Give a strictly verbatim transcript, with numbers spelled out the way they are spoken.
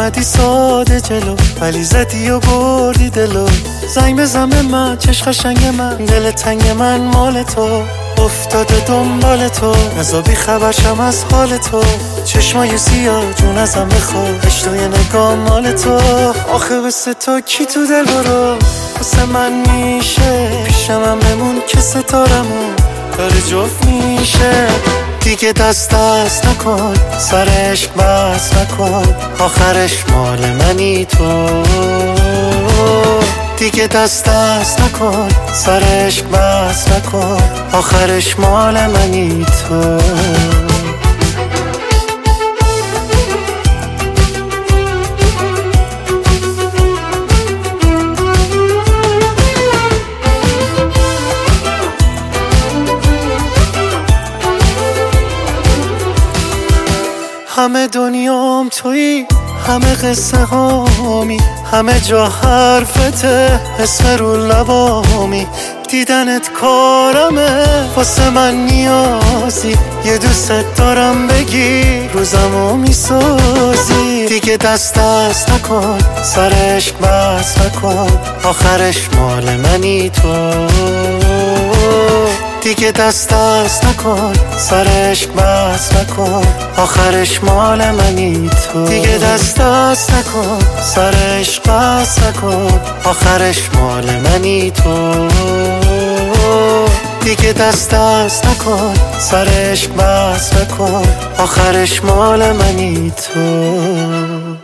اومدی ساده جلو ولی زدی و بردی دلو. زنگ بزن به من چش قشنگ من، دل تنگ من مال تو، افتاده دنبال تو، نزا بی خبرشم از حال تو. چشمای سیاه جون ازم بخواه، اشتوی نگاه مال تو. آخه بسه تو کی تو دل برو واسه من میشه، پیشم هم بمون که ستارمون داره جفت میشه. دیگه دست دست نکن، سر عشق بس نکن، آخرش مال منی تو. دیگه دست دست نکن، سر عشق بس نکن، آخرش مال منی تو. همه دنیام تویی، همه قصه هامی، همه جا حرفته، اسم رو لبامی. دیدنت کارمه، واسه من نیازی، یه دوست دارم بگی روزمو میسازی. دیگه دست دست نکن، سر عشق بس نکن، آخرش مال منی تو. دیگه دست دست نکن، سر عشق بس نکن، آخرش مال منی تو. دیگه دست دست نکن، سر عشق بس نکن، آخرش مال منی تو. دیگه دست دست نکن، سر عشق بس نکن، آخرش مال منی تو.